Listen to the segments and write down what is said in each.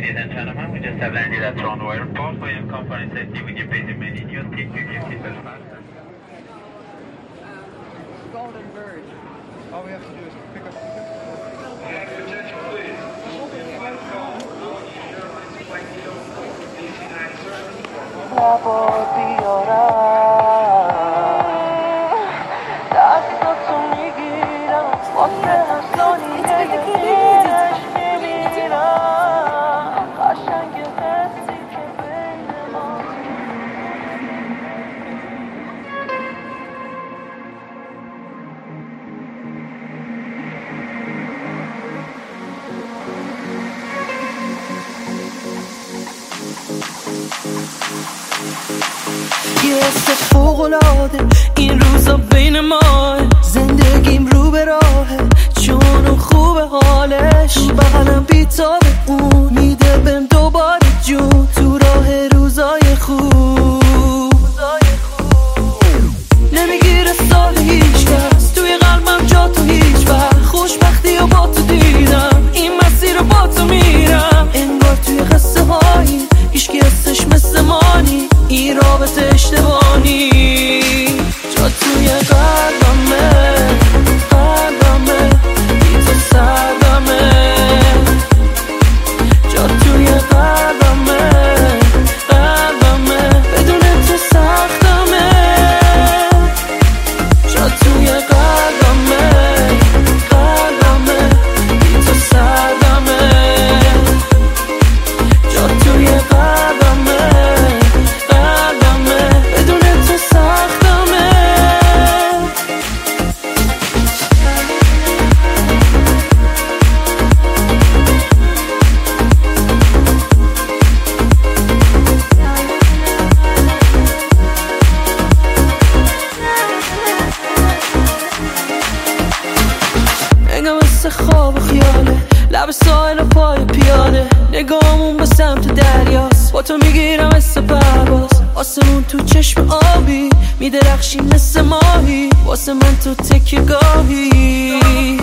Ladies and gentlemen, we just have landed at Toronto Airport. For your comfort and safety with your basic menu, you take your seatbelt fasten. Golden Bird. All we have to do is pick up the Attention please. یه حس فوق‌العاده این روزا بین ما، زندگیم رو به راهه چون اون خوبه حالش، بغلم بیتابه اون میده بهم دوباره جون تو راه روزای خوب. نمیگیره سال هیچ کس توی قلبم جا تو هیچ وقت، خوشبختی و با تو دیدم این مسیر رو با تو میرم، انگار توی قصه هایی هیچکی حسش مثل مانی، این رابطه اشتباهی جا توی قلبمه، قلبمه بی تو سردمه، جا توی قلبمه، قلبمه بدون تو سختمه، جا توی قلبمه، قلبمه بی تو سردمه، جا توی قلبمه، قلبمه بدون تو سختمه. انگار مثل خواب و خیاله، لب ساحل و پای پیاده، نگاهمون به سمت دریاست، با تو میگیرم مثل پرواز، آسمون تو چشم آبی میدرخشی مثل ماهی، واسه من تو تکیه گاهی،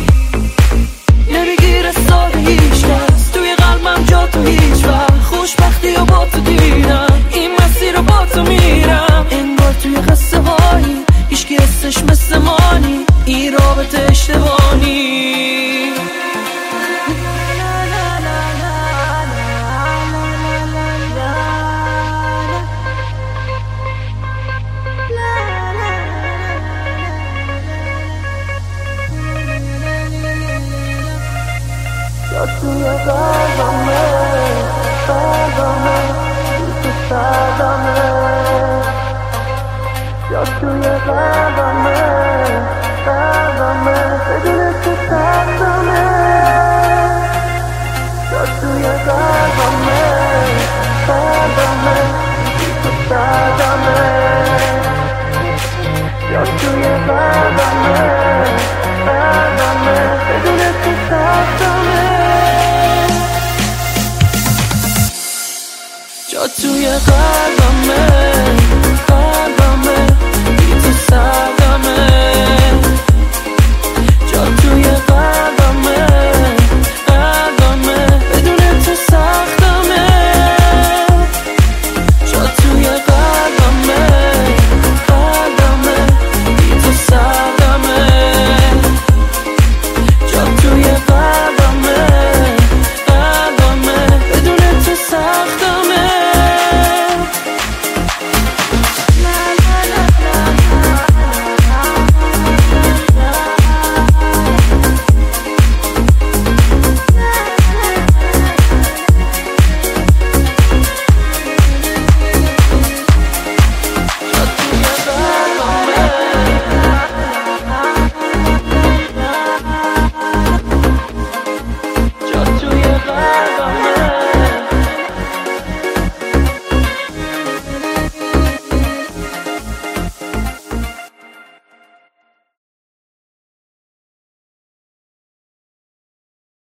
نمیگیره سال هیچ کس توی قلبم جا تو هیچ وقت، خوشبختی و با تو دیدم این مسیر رو با تو میرم، انگار توی قصه هایی هیچکی حسش مثل مانی، این رابطه اشتباهی. جا توی قلبمه، قلبمه بی تو سردمه، جا توی قلبمه، قلبمه بدون تو سختمه، جا توی قلبمه، قلبمه بی تو سردمه، جا توی قلبمه.